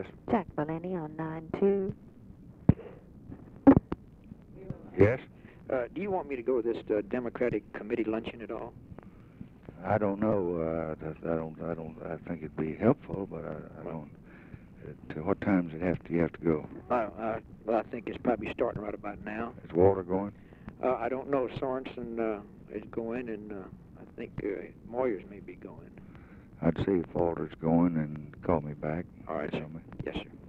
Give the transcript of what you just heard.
Jack Bellini on 9-2. Yes? Do you want me to go to this Democratic committee luncheon at all? I don't know. I think it'd be helpful, but I don't. To what times do you have to go? Well, I think it's probably starting right about now. Is Walter going? I don't know. Sorensen is going, and I think Moyers may be going. I'd see if Walter's going and call me back. All right, sir. Tell me. Yes, sir.